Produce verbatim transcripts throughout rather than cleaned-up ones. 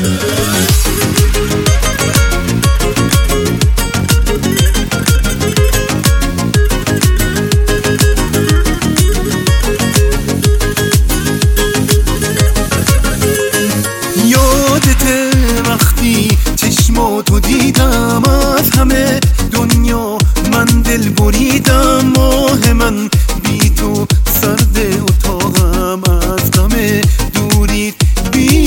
چشماتو دیدم از همه دنیا من دل بریدم، ماه من بی تو سرد اتاقم، از غم دوریت بی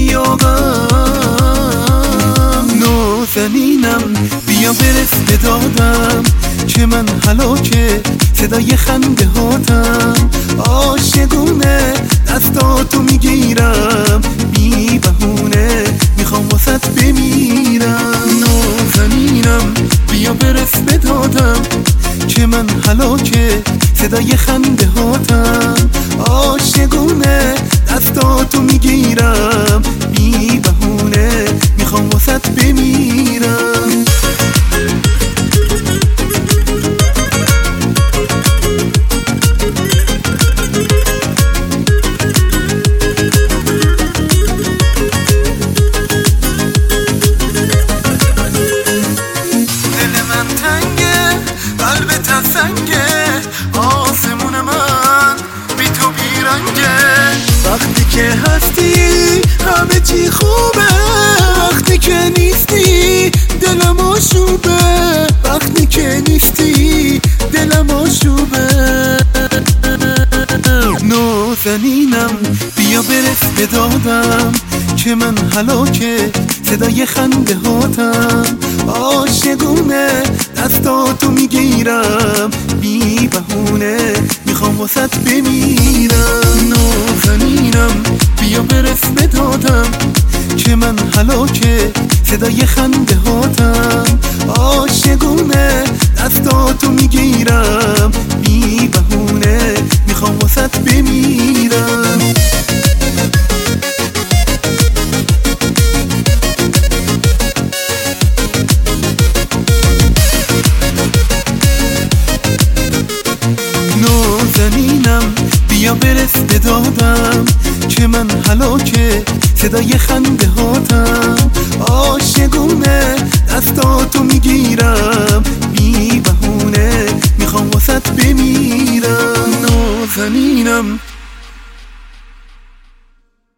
اشتیاقم. نازنینم بیا برس به دادم که من هلاکه صدای خنده هاتم، عاشقونه دستاتو میگیرم بی بهونه میخوام واسط بمیرم. نازنینم بیا برس به دادم که من هلاکه صدای خنده هاتم، عاشقونه دستاتو میگیرم بی بهونه میخوام واسط بمیرم. آسمون من بی تو بیرنگه، وقتی که هستی همه چی خوبه، وقتی که نیستی دلم آشوبه، وقتی که نیستی دلم آشوبه. نازنینم بیا برس به دادم که من هلاکه صدای خنده هاتم، عاشقونه دستاتو میگیرم بی بهونه میخوام واسط بمیرم. نازنینم بیا برس به دادم که من هلاکه صدای خنده هاتم، عاشقونه دستاتو میگیرم بی بهونه میخوام واسط بمیرم. نازنینم بیا برس به دادم که من هلاکه صدای خنده هاتم، عاشقونه دستاتو میگیرم بی بهونه میخوام واسط بمیرم. نازنینم